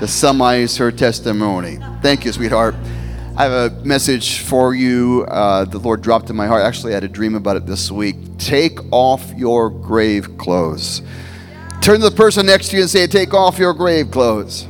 to summarize her testimony. Thank you, sweetheart. I have a message for you. The Lord dropped in my heart. Actually, I had a dream about it this week. Take off your grave clothes. Turn to the person next to you and say, take off your grave clothes.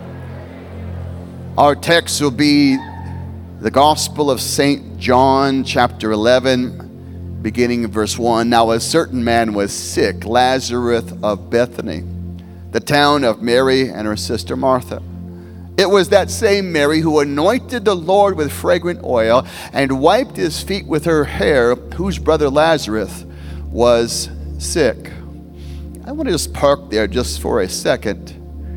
Our text will be the Gospel of St. John, chapter 11, beginning in verse 1. Now a certain man was sick, Lazarus of Bethany, the town of Mary and her sister Martha. It was that same Mary who anointed the Lord with fragrant oil and wiped his feet with her hair, whose brother Lazarus was sick. I want to just park there just for a second.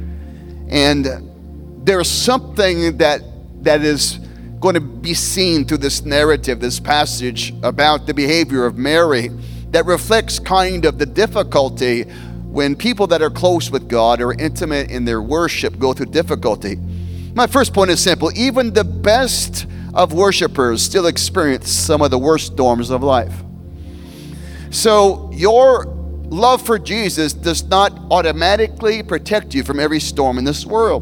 And there's something that is going to be seen through this narrative, this passage about the behavior of Mary that reflects kind of the difficulty when people that are close with God or intimate in their worship go through difficulty. My first point is simple. Even the best of worshipers still experience some of the worst storms of life. So your love for Jesus does not automatically protect you from every storm in this world.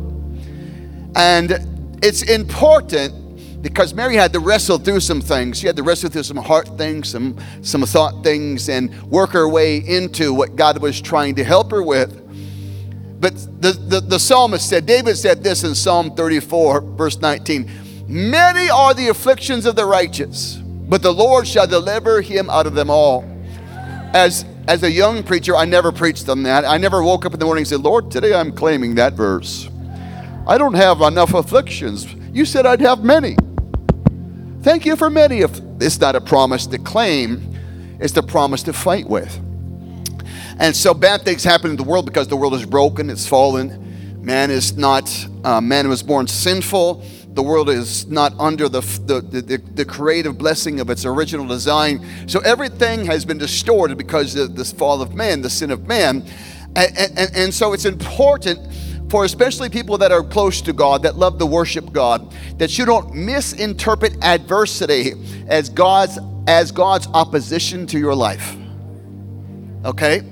And it's important because Mary had to wrestle through some things. She had to wrestle through some heart things, some thought things, and work her way into what God was trying to help her with. But the psalmist said, David said this in Psalm 34, verse 19, many are the afflictions of the righteous, but the Lord shall deliver him out of them all. As a young preacher, I never preached on that. I never woke up in the morning and said, Lord, today I'm claiming that verse. I don't have enough afflictions. You said I'd have many. Thank you for many. It's not a promise to claim. It's the promise to fight with. And so bad things happen in the world because the world is broken. It's fallen. Man was born sinful. The world is not under the creative blessing of its original design. So everything has been distorted because of this fall of man, the sin of man. And so it's important for especially people that are close to God, that love to worship God, that you don't misinterpret adversity as God's opposition to your life. Okay?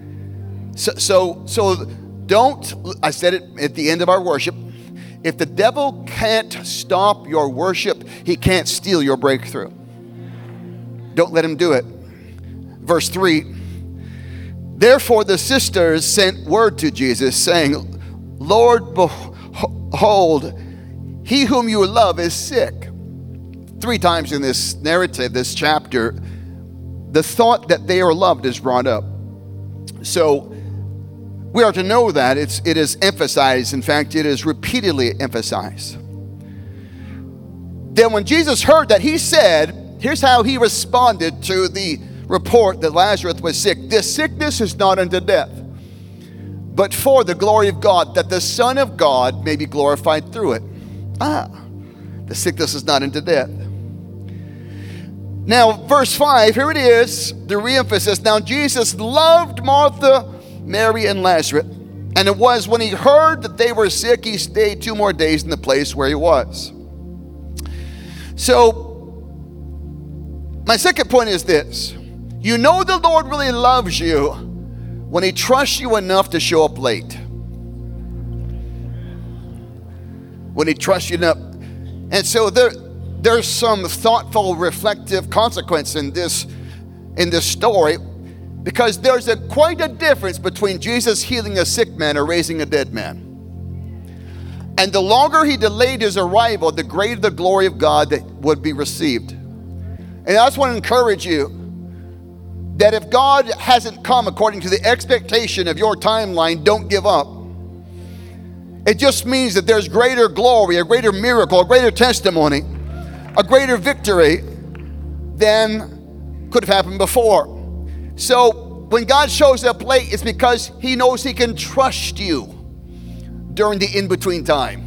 So don't, I said it at the end of our worship, if the devil can't stop your worship, he can't steal your breakthrough. Don't let him do it. Verse 3, therefore the sisters sent word to Jesus saying, Lord, behold, he whom you love is sick. 3 times in this narrative, this chapter, the thought that they are loved is brought up. So we are to know that it is emphasized. In fact, it is repeatedly emphasized. Then when Jesus heard that, he said, here's how he responded to the report that Lazarus was sick. This sickness is not unto death, but for the glory of God, that the Son of God may be glorified through it. The sickness is not unto death. Now, verse 5, here it is, the re-emphasis. Now, Jesus loved Martha, Mary, and Lazarus. And it was when he heard that they were sick, he stayed 2 more days in the place where he was. So, my second point is this. You know the Lord really loves you when he trusts you enough to show up late. When he trusts you enough. And so there's some thoughtful, reflective consequence in this story, because there's quite a difference between Jesus healing a sick man or raising a dead man. And the longer he delayed his arrival, the greater the glory of God that would be received. And I just want to encourage you that if God hasn't come according to the expectation of your timeline, don't give up. It just means that there's greater glory, a greater miracle, a greater testimony, a greater victory than could have happened before. So when God shows up late, it's because he knows he can trust you during the in-between time.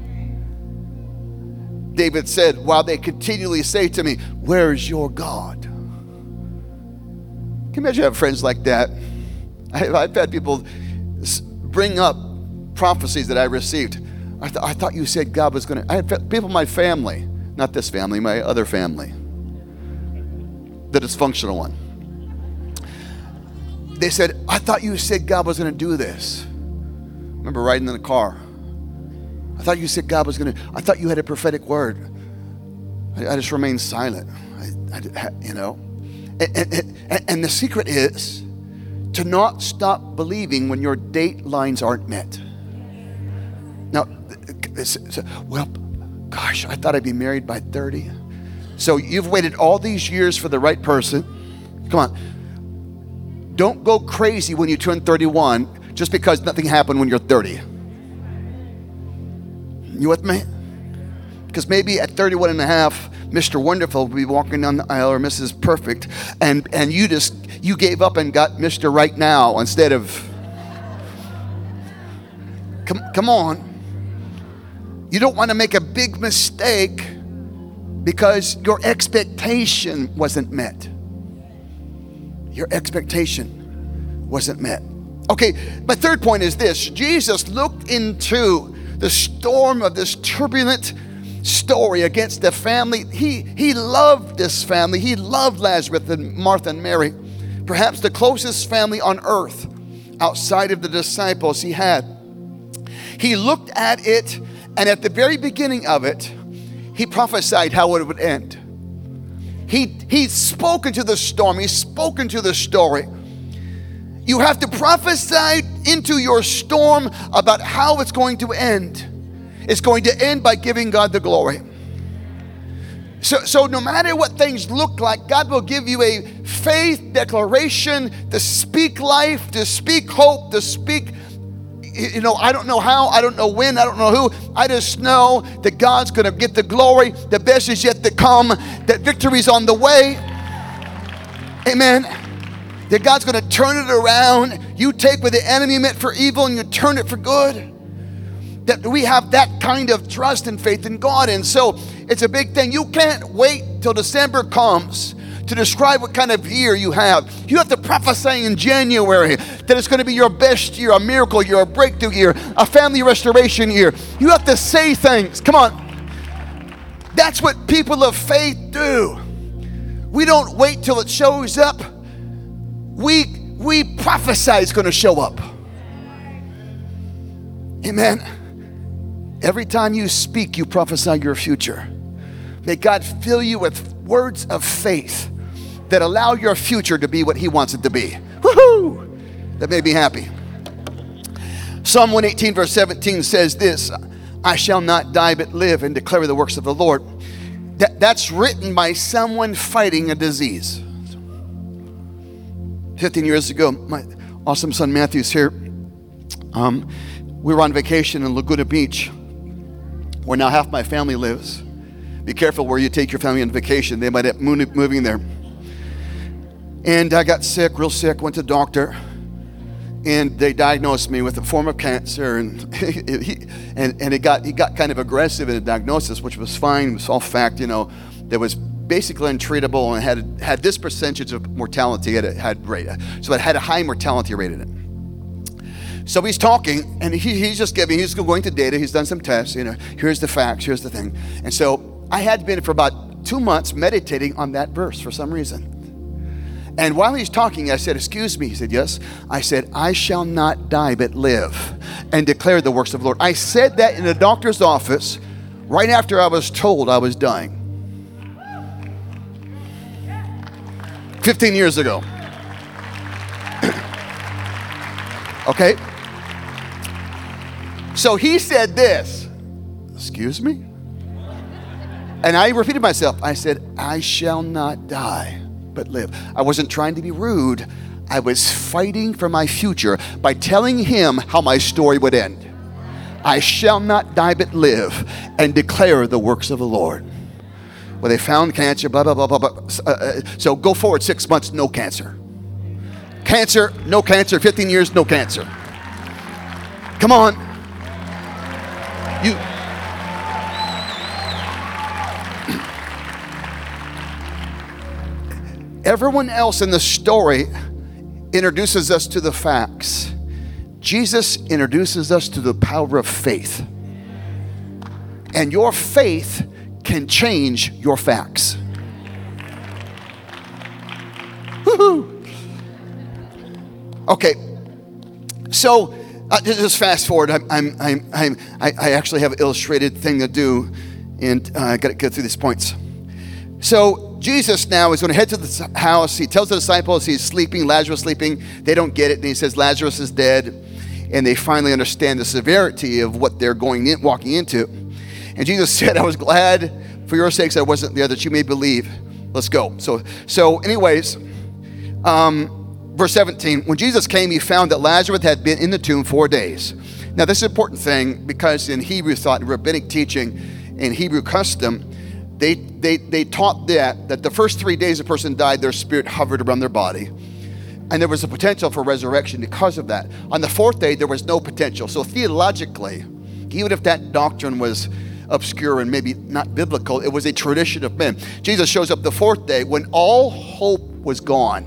David said, while they continually say to me, where's your God? Can you imagine having friends like that? I've had people bring up prophecies that I received. I thought you said God was going to. I had people in my family, not this family, my other family, the dysfunctional one. They said, I thought you said God was going to do this. I remember riding in the car. I thought you said God was going to, I thought you had a prophetic word. I just remained silent. You know. And the secret is to not stop believing when your date lines aren't met. Now, well, gosh, I thought I'd be married by 30. So you've waited all these years for the right person. Come on. Don't go crazy when you turn 31 just because nothing happened when you're 30. You with me? Because maybe at 31 and a half, Mr. Wonderful will be walking down the aisle, or Mrs. Perfect, and you gave up and got Mr. Right Now instead of, come on. You don't want to make a big mistake because your expectation wasn't met. Your expectation wasn't met. Okay, my third point is this. Jesus looked into the storm of this turbulent story against the family. He loved this family. He loved Lazarus and Martha and Mary, perhaps the closest family on earth outside of the disciples he had. He looked at it, and at the very beginning of it, he prophesied how it would end. He'd spoken to the storm. He's spoken to the story. You have to prophesy into your storm about how it's going to end. It's going to end by giving God the glory. So no matter what things look like, God will give you a faith declaration to speak life, to speak hope, to speak, I don't know how, I don't know when, I don't know who. I just know that God's going to get the glory. The best is yet to come. That victory's on the way. Amen. That God's going to turn it around. You take what the enemy meant for evil and you turn it for good. That we have that kind of trust and faith in God. And so it's a big thing. You can't wait till December comes to describe what kind of year you have. You have to prophesy in January that it's going to be your best year, a miracle year, a breakthrough year, a family restoration year. You have to say things. Come on. That's what people of faith do. We don't wait till it shows up. We prophesy it's going to show up. Amen. Every time you speak, you prophesy your future. May God fill you with words of faith that allow your future to be what He wants it to be. Woohoo! That made me happy. Psalm 118 verse 17 says this, I shall not die but live and declare the works of the Lord. That's written by someone fighting a disease. 15 years ago, my awesome son Matthew's here. We were on vacation in Laguna Beach, where now half my family lives. Be careful where you take your family on vacation. They might end up moving there. And I got sick, real sick, went to the doctor, and they diagnosed me with a form of cancer, and he got kind of aggressive in the diagnosis, which was fine. It was all fact, that was basically untreatable and had this percentage of mortality. So it had a high mortality rate in it. So he's talking, and he's going to data. He's done some tests. Here's the facts. Here's the thing. And so I had been for about 2 months meditating on that verse for some reason. And while he's talking, I said, excuse me. He said, yes. I said, I shall not die but live and declare the works of the Lord. I said that in a doctor's office right after I was told I was dying. 15 years ago. Okay. So he said this, excuse me? And I repeated myself. I said, I shall not die, but live. I wasn't trying to be rude. I was fighting for my future by telling him how my story would end. I shall not die, but live and declare the works of the Lord. Well, they found cancer, blah, blah, blah, blah, blah. So go forward 6 months, no cancer. Cancer, no cancer, 15 years, no cancer. Come on. Everyone else in the story introduces us to the facts. Jesus introduces us to the power of faith. And your faith can change your facts. Woohoo! Okay, so Just fast forward. I actually have an illustrated thing to do, and I got to get through these points. So Jesus now is going to head to the house. He tells the disciples he's sleeping, Lazarus sleeping. They don't get it, and he says Lazarus is dead. And they finally understand the severity of what they're walking into. And Jesus said, I was glad for your sakes I wasn't there, that you may believe. Let's go. So anyways, verse 17, when Jesus came, he found that Lazarus had been in the tomb 4 days. Now, this is an important thing because in Hebrew thought, in rabbinic teaching, in Hebrew custom, they taught that the first 3 days a person died, their spirit hovered around their body. And there was a potential for resurrection because of that. On the fourth day, there was no potential. So theologically, even if that doctrine was obscure and maybe not biblical, it was a tradition of men. Jesus shows up the fourth day when all hope was gone.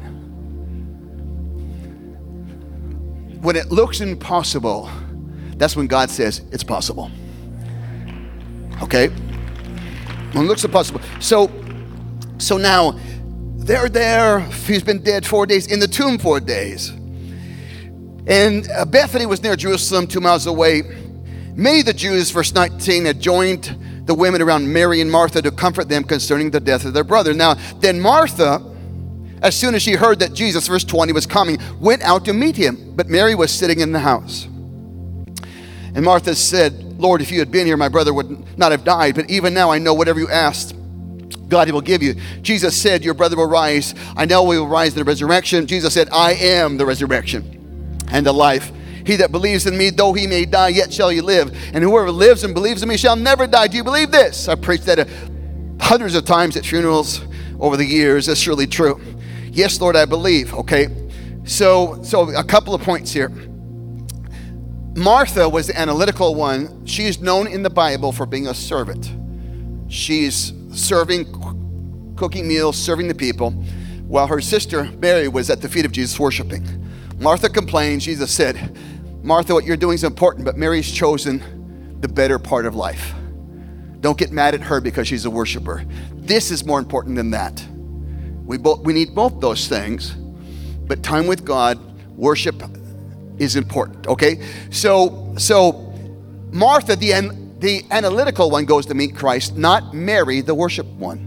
When it looks impossible, that's when God says it's possible. Okay? When it looks impossible. So now, they're there. He's been dead 4 days, in the tomb 4 days. And Bethany was near Jerusalem, 2 miles away. Many of the Jews, verse 19, had joined the women around Mary and Martha to comfort them concerning the death of their brother. Now, then Martha, as soon as she heard that Jesus, verse 20, was coming, went out to meet him. But Mary was sitting in the house. And Martha said, Lord, if you had been here, my brother would not have died. But even now I know whatever you asked, God will give you. Jesus said, your brother will rise. I know we will rise in the resurrection. Jesus said, I am the resurrection and the life. He that believes in me, though he may die, yet shall he live. And whoever lives and believes in me shall never die. Do you believe this? I've preached that hundreds of times at funerals over the years. That's surely true. Yes, Lord, I believe. Okay. So a couple of points here. Martha was the analytical one. She's known in the Bible for being a servant. She's serving, cooking meals, serving the people, while her sister Mary was at the feet of Jesus worshiping. Martha complained. Jesus said, Martha, what you're doing is important, but Mary's chosen the better part of life. Don't get mad at her because she's a worshiper. This is more important than that. We need both those things, but time with God, worship is important, okay? So Martha, the analytical one, goes to meet Christ, not Mary, the worship one.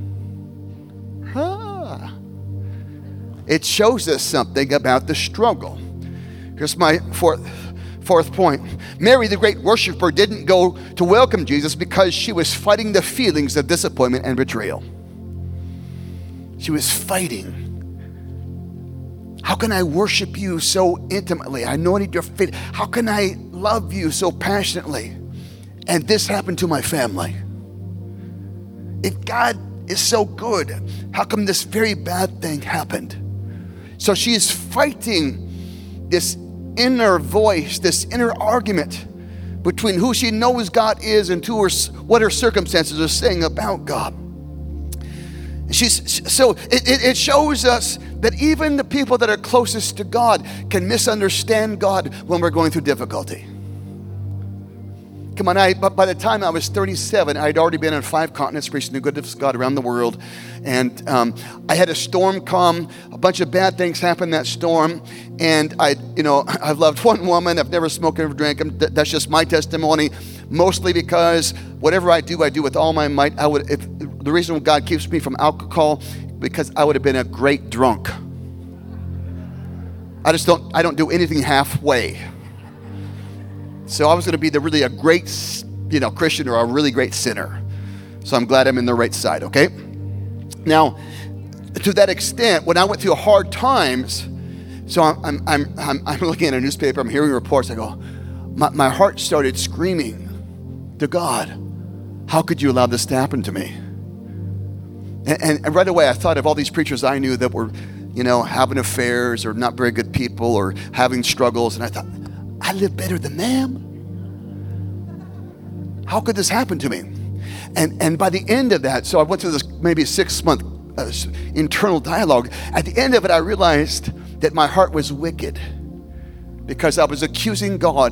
It shows us something about the struggle. Here's my fourth point. Mary, the great worshiper, didn't go to welcome Jesus because she was fighting the feelings of disappointment and betrayal. She was fighting. How can I worship you so intimately? I know I need your faith. How can I love you so passionately? And this happened to my family. If God is so good, how come this very bad thing happened? So she is fighting this inner voice, this inner argument between who she knows God is and what her circumstances are saying about God. It shows us that even the people that are closest to God can misunderstand God when we're going through difficulty. Come on, by the time I was 37, I'd already been on 5 continents preaching the goodness of God around the world. And I had a storm come, a bunch of bad things happened in that storm. And I've loved one woman, I've never smoked or drank. That's just my testimony, mostly because whatever I do with all my might. The reason God keeps me from alcohol, because I would have been a great drunk. I don't do anything halfway. So I was going to be a great, Christian or a really great sinner. So I'm glad I'm in the right side, okay? Now, to that extent, when I went through hard times, so I'm looking at a newspaper, I'm hearing reports, I go, my heart started screaming to God, how could you allow this to happen to me? And right away I thought of all these preachers I knew that were, having affairs or not very good people or having struggles, and I thought, I live better than them. How could this happen to me? And by the end of that, so I went through this maybe 6-month internal dialogue. At the end of it, I realized that my heart was wicked because I was accusing God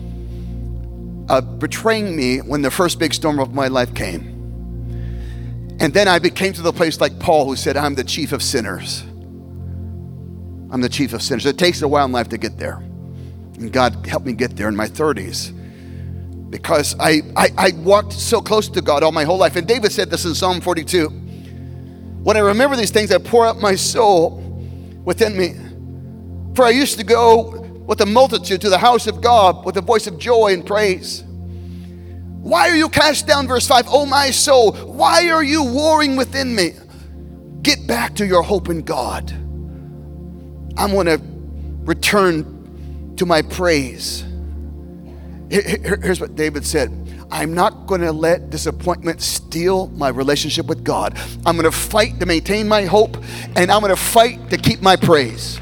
of betraying me when the first big storm of my life came. And then I became to the place like Paul, who said, I'm the chief of sinners. I'm the chief of sinners. It takes a while in life to get there. And God helped me get there in my 30s. Because I walked so close to God all my whole life. And David said this in Psalm 42. When I remember these things, I pour out my soul within me. For I used to go with a multitude to the house of God with a voice of joy and praise. Why are you cast down, verse 5? Oh, my soul, why are you warring within me? Get back to your hope in God. I'm going to return to my praise. Here's what David said. I'm not going to let disappointment steal my relationship with God. I'm going to fight to maintain my hope, and I'm going to fight to keep my praise.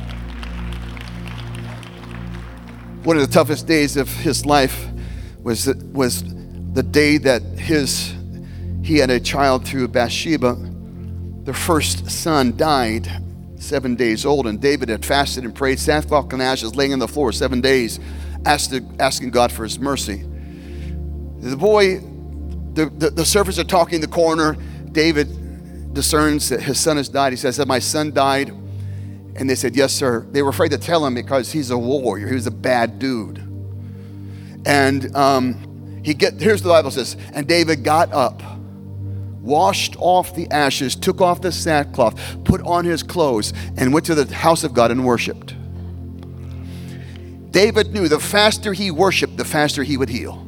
One of the toughest days of his life was the day that he had a child through Bathsheba. Their first son died 7 days old, and David had fasted and prayed, sackcloth and ashes, laying on the floor 7 days, asking God for his mercy. The servants are talking in the corner. David discerns that his son has died. He says, my son died. And they said, yes, sir. They were afraid to tell him because he's a warrior. He was a bad dude. And here's what the Bible says. And David got up, washed off the ashes, took off the sackcloth, put on his clothes, and went to the house of God and worshiped. David knew the faster he worshiped, the faster he would heal.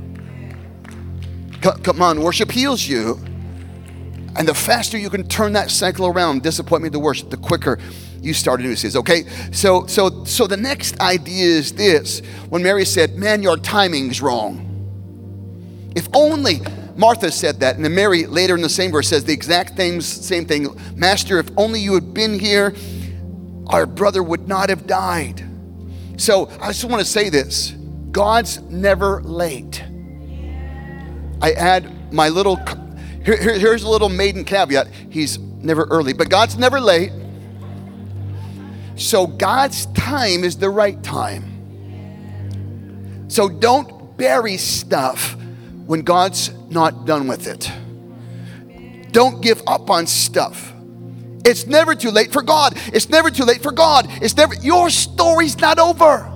Come on, worship heals you. And the faster you can turn that cycle around, disappointment to worship, the quicker you start a new season. Okay, so the next idea is this. When Mary said, man, your timing's wrong. If only, Martha said that, and then Mary later in the same verse says the exact same thing. Master, if only you had been here, our brother would not have died. So I just want to say this. God's never late. I add my little, here's a little maiden caveat. He's never early, but God's never late. So God's time is the right time. So don't bury stuff when God's not done with it. Don't give up on stuff. It's never too late for God. It's never too late for God. Your story's not over.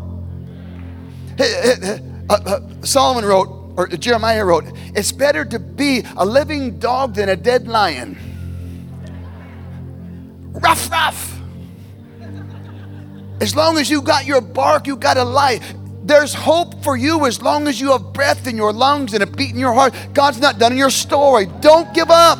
Solomon wrote, or Jeremiah wrote, it's better to be a living dog than a dead lion. Ruff, ruff. As long as you got your bark, you got a life. There's hope for you as long as you have breath in your lungs and a beat in your heart. God's not done in your story. Don't give up.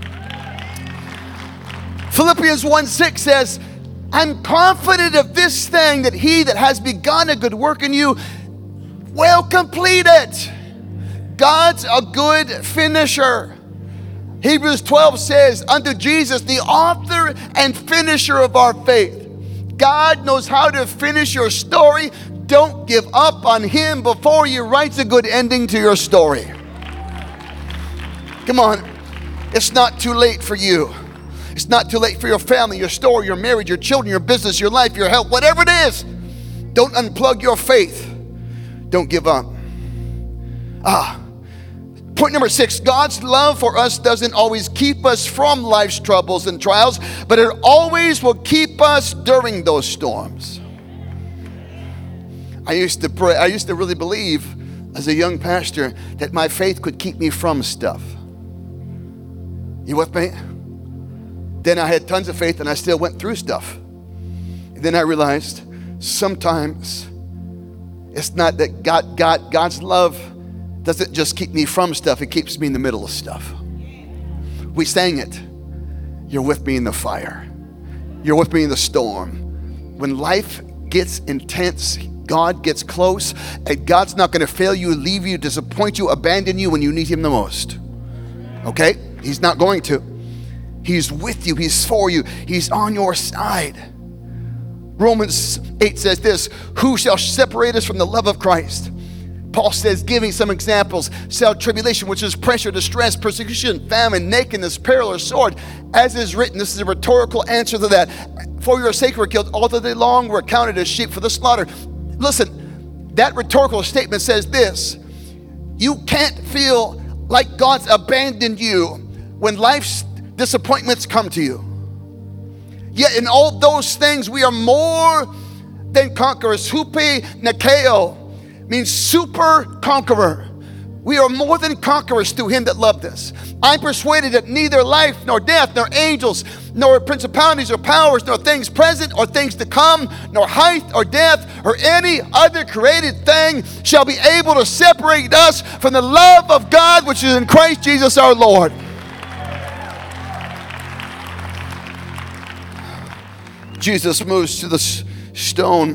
Philippians 1:6 says, I'm confident of this thing, that he that has begun a good work in you will complete it. God's a good finisher. Hebrews 12 says, unto Jesus, the author and finisher of our faith. God knows how to finish your story. Don't give up on him before he writes a good ending to your story. Come on. It's not too late for you. It's not too late for your family, your story, your marriage, your children, your business, your life, your health, whatever it is. Don't unplug your faith. Don't give up. Point number 6, God's love for us doesn't always keep us from life's troubles and trials, but it always will keep us during those storms. I used to pray, I used to really believe as a young pastor that my faith could keep me from stuff. You with me? Then I had tons of faith and I still went through stuff. And then I realized sometimes it's not that God's love doesn't just keep me from stuff, it keeps me in the middle of stuff. We sang it. You're with me in the fire. You're with me in the storm. When life gets intense, God gets close, and God's not going to fail you, leave you, disappoint you, abandon you when you need him the most. Okay? He's not going to. He's with you. He's for you. He's on your side. Romans 8 says this, who shall separate us from the love of Christ? Paul says, giving some examples, tribulation, which is pressure, distress, persecution, famine, nakedness, peril, or sword. As is written, this is a rhetorical answer to that. For your sake we're killed all the day long, we're counted as sheep for the slaughter. Listen, that rhetorical statement says this. You can't feel like God's abandoned you when life's disappointments come to you. Yet in all those things, we are more than conquerors. Hupe Nikeo means super conqueror. We are more than conquerors through him that loved us. I'm persuaded that neither life, nor death, nor angels, nor principalities or powers, nor things present or things to come, nor height or depth, or any other created thing shall be able to separate us from the love of God which is in Christ Jesus our Lord. Jesus moves to the stone,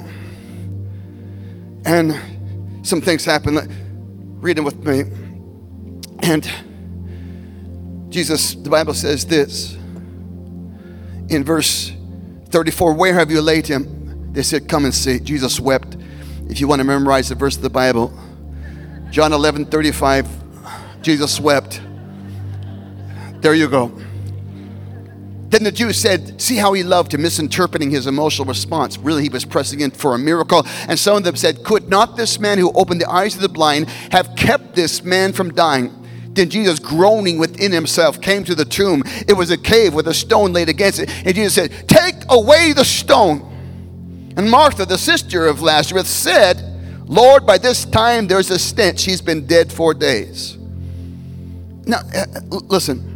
and some things happen. Read them with me. And Jesus, the Bible says this in verse 34, where have you laid him? They said, come and see. Jesus wept. If you want to memorize the verse of the Bible, John 11:35, Jesus wept. There you go. Then the Jews said, see how he loved him, misinterpreting his emotional response. Really, he was pressing in for a miracle. And some of them said, could not this man who opened the eyes of the blind have kept this man from dying? Then Jesus, groaning within himself, came to the tomb. It was a cave with a stone laid against it. And Jesus said, take away the stone. And Martha, the sister of Lazarus, said, Lord, by this time there's a stench. He's been dead 4 days. Now, listen.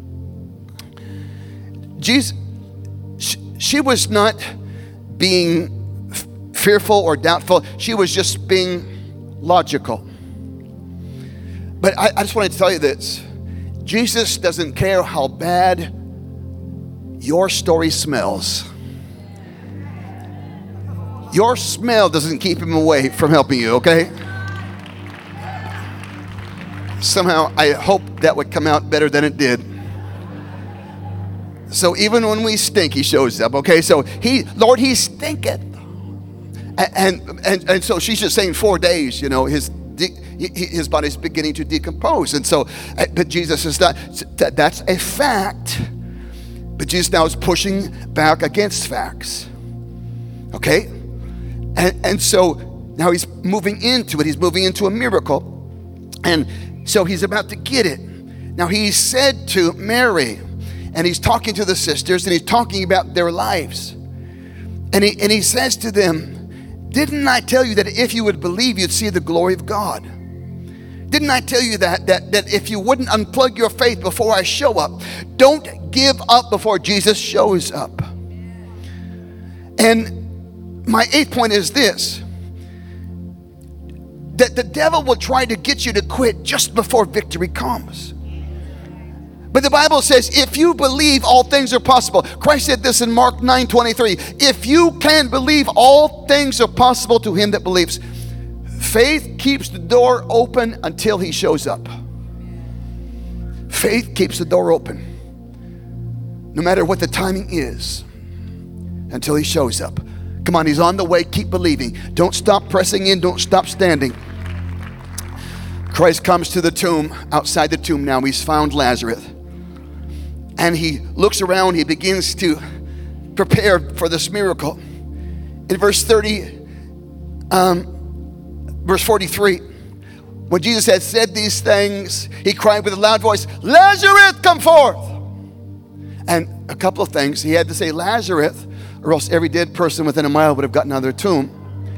Jesus, she was not being fearful or doubtful. She was just being logical. But I just wanted to tell you this. Jesus doesn't care how bad your story smells. Your smell doesn't keep him away from helping you, okay? Somehow I hope that would come out better than it did. So even when we stink, he shows up, okay? So Lord, he stinketh. And so she's just saying 4 days, his body's beginning to decompose. And so, but Jesus is not, that's a fact. But Jesus now is pushing back against facts, okay? And so now he's moving into it. He's moving into a miracle. And so he's about to get it. Now he said to Mary, and he's talking to the sisters, and he's talking about their lives. And he says to them, didn't I tell you that if you would believe, you'd see the glory of God? Didn't I tell you that if you wouldn't unplug your faith before I show up? Don't give up before Jesus shows up. And my 8th point is this, that the devil will try to get you to quit just before victory comes. But the Bible says, if you believe, all things are possible. Christ said this in Mark 9:23. If you can believe, all things are possible to him that believes. Faith keeps the door open until he shows up. Faith keeps the door open, no matter what the timing is, until he shows up. Come on, he's on the way. Keep believing. Don't stop pressing in. Don't stop standing. Christ comes to the tomb. Outside the tomb now, he's found Lazarus. And he looks around, he begins to prepare for this miracle. In verse 43, when Jesus had said these things, he cried with a loud voice, Lazarus, come forth. And a couple of things, he had to say Lazarus, or else every dead person within a mile would have gotten out of their tomb.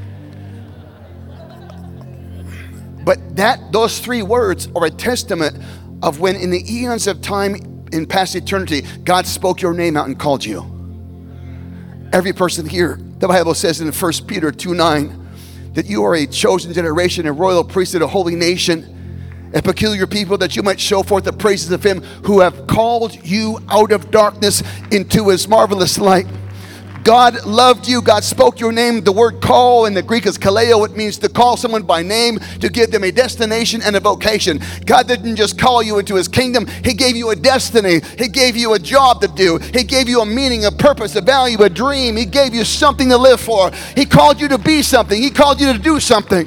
But those 3 words are a testament of when in the eons of time, in past eternity, God spoke your name out and called you. Every person here, the Bible says in 1 Peter 2:9, that you are a chosen generation, a royal priesthood, a holy nation, a peculiar people, that you might show forth the praises of him who have called you out of darkness into his marvelous light. God loved you. God spoke your name. The word call in the Greek is kaleo. It means to call someone by name, to give them a destination and a vocation. God didn't just call you into his kingdom. He gave you a destiny. He gave you a job to do. He gave you a meaning, a purpose, a value, a dream. He gave you something to live for. He called you to be something. He called you to do something.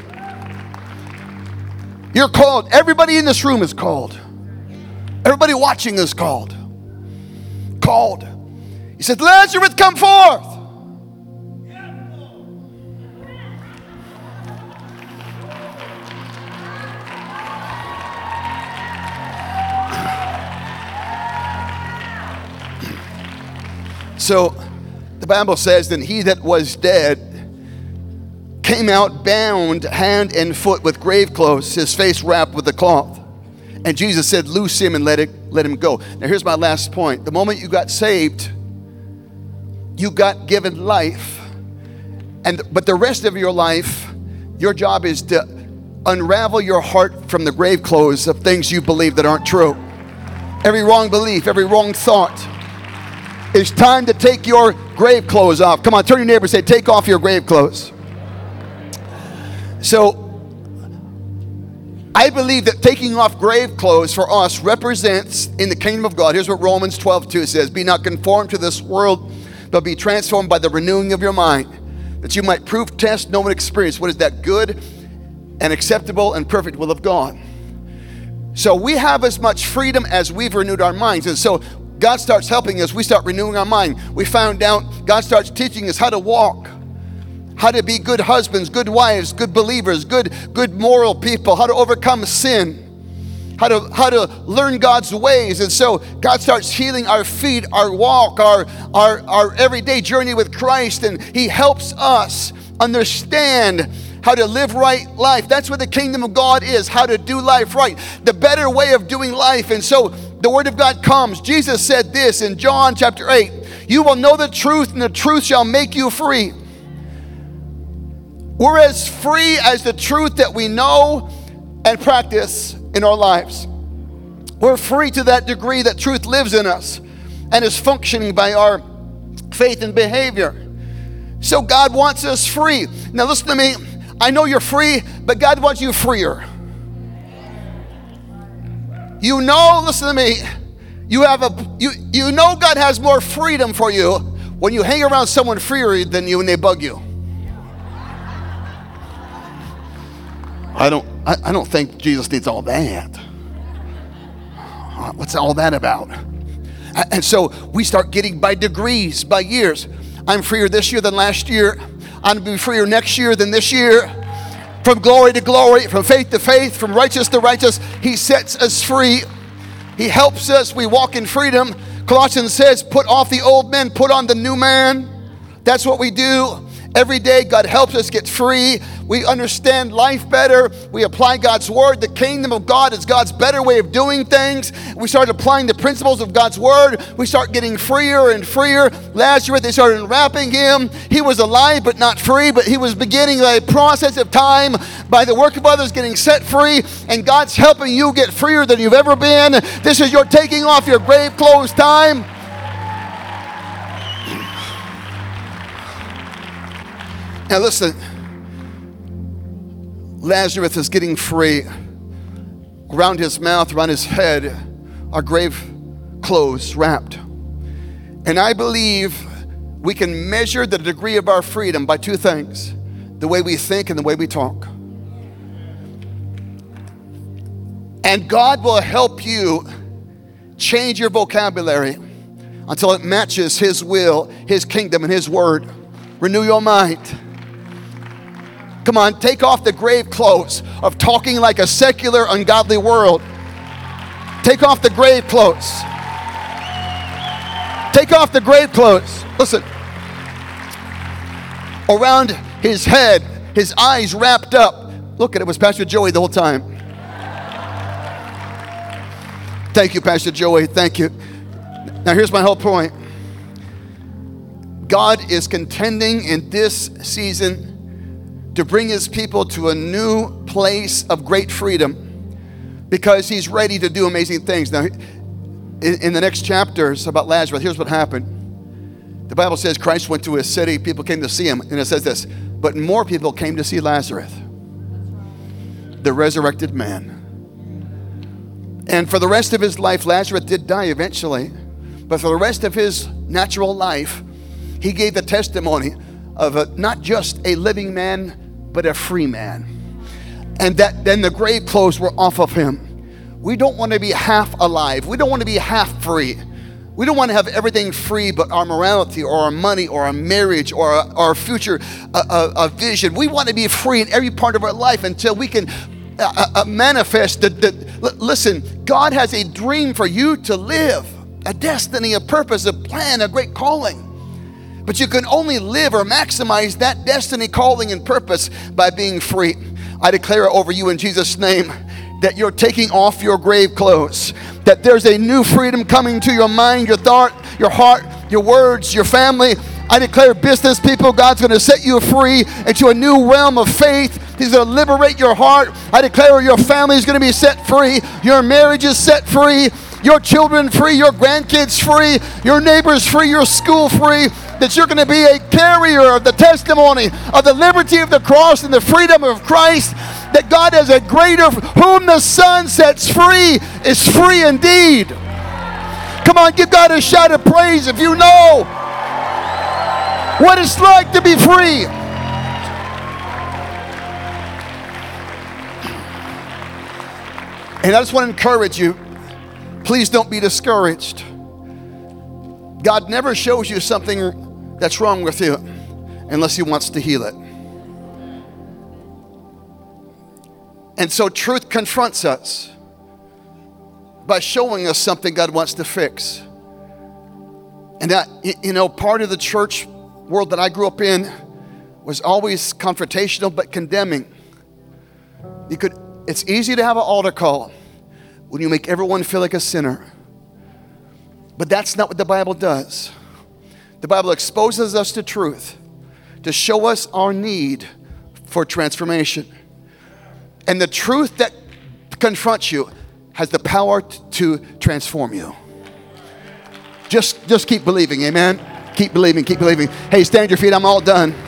You're called. Everybody in this room is called. Everybody watching is called. Called. He said, Lazarus, come forth. So the Bible says that he that was dead came out bound hand and foot with grave clothes, his face wrapped with a cloth. And Jesus said, loose him and let him go. Now here's my last point. The moment you got saved, you got given life. But the rest of your life, your job is to unravel your heart from the grave clothes of things you believe that aren't true. Every wrong belief, every wrong thought. It's time to take your grave clothes off. Come on, turn to your neighbor and say, take off your grave clothes. So, I believe that taking off grave clothes for us represents in the kingdom of God. Here's what Romans 12:2 says. Be not conformed to this world, but be transformed by the renewing of your mind, that you might prove, test, know, and experience what is that good and acceptable and perfect will of God. So we have as much freedom as we've renewed our minds. And so God starts helping us. We start renewing our mind. We found out God starts teaching us how to walk, how to be good husbands, good wives, good believers, good moral people, how to overcome sin, how to learn God's ways. And so God starts healing our feet, our walk, our everyday journey with Christ, and he helps us understand how to live right life. That's what the kingdom of God is, how to do life right, the better way of doing life. And so the word of God comes. Jesus said this in John chapter 8, you will know the truth, and the truth shall make you free. We're as free as the truth that we know and practice in our lives. We're free to that degree that truth lives in us and is functioning by our faith and behavior. So God wants us free. Now listen to me. I know you're free, but God wants you freer. You know, listen to me. You know God has more freedom for you when you hang around someone freer than you and they bug you. I don't think Jesus needs all that. What's all that about? And so we start getting by degrees, by years. I'm freer this year than last year. I'm going to be freer next year than this year. From glory to glory, from faith to faith, from righteous to righteous, he sets us free. He helps us. We walk in freedom. Colossians says, put off the old man, put on the new man. That's what we do. Every day, God helps us get free. We understand life better. We apply God's word. The kingdom of God is God's better way of doing things. We start applying the principles of God's word. We start getting freer and freer. Lazarus, they started unwrapping him. He was alive but not free, but he was beginning a process of time by the work of others getting set free, and God's helping you get freer than you've ever been. This is your taking off your grave clothes time. Now listen, Lazarus is getting free. Around his mouth, around his head, are grave clothes wrapped. And I believe we can measure the degree of our freedom by two things: the way we think and the way we talk. And God will help you change your vocabulary until it matches his will, his kingdom, and his word. Renew your mind. Come on, take off the grave clothes of talking like a secular, ungodly world. Take off the grave clothes. Take off the grave clothes. Listen. Around his head, his eyes wrapped up. Look at it, was Pastor Joey the whole time. Thank you, Pastor Joey. Thank you. Now here's my whole point. God is contending in this season to bring his people to a new place of great freedom, because he's ready to do amazing things. Now, in the next chapters about Lazarus, here's what happened. The Bible says Christ went to a city, people came to see him, and it says this, but more people came to see Lazarus, the resurrected man. And for the rest of his life, Lazarus did die eventually, but for the rest of his natural life, he gave the testimony of not just a living man, but a free man. And that then the grave clothes were off of him. We don't want to be half alive. We don't want to be half free. We don't want to have everything free but our morality or our money or our marriage or our future vision. We want to be free in every part of our life until we can manifest listen, God has a dream for you to live, a destiny, a purpose, a plan, a great calling. But you can only live or maximize that destiny, calling, and purpose by being free. I declare over you in Jesus' name that you're taking off your grave clothes, that there's a new freedom coming to your mind, your thought, your heart, your words, your family. I declare, business people, God's going to set you free into a new realm of faith. He's going to liberate your heart. I declare your family is going to be set free. Your marriage is set free. Your children free. Your grandkids free. Your neighbors free. Your school free. That you're going to be a carrier of the testimony of the liberty of the cross and the freedom of Christ. That God has a greater, whom the Son sets free is free indeed. Come on, give God a shout of praise if you know what it's like to be free. And I just want to encourage you, please don't be discouraged. God never shows you something that's wrong with you unless He wants to heal it. And so truth confronts us by showing us something God wants to fix. And that, you know, part of the church world that I grew up in was always confrontational but condemning. It's easy to have an altar call when you make everyone feel like a sinner. But that's not what the Bible does. The Bible exposes us to truth to show us our need for transformation. And the truth that confronts you has the power to transform you. Just keep believing, amen? Keep believing, keep believing. Hey, stand your feet, I'm all done.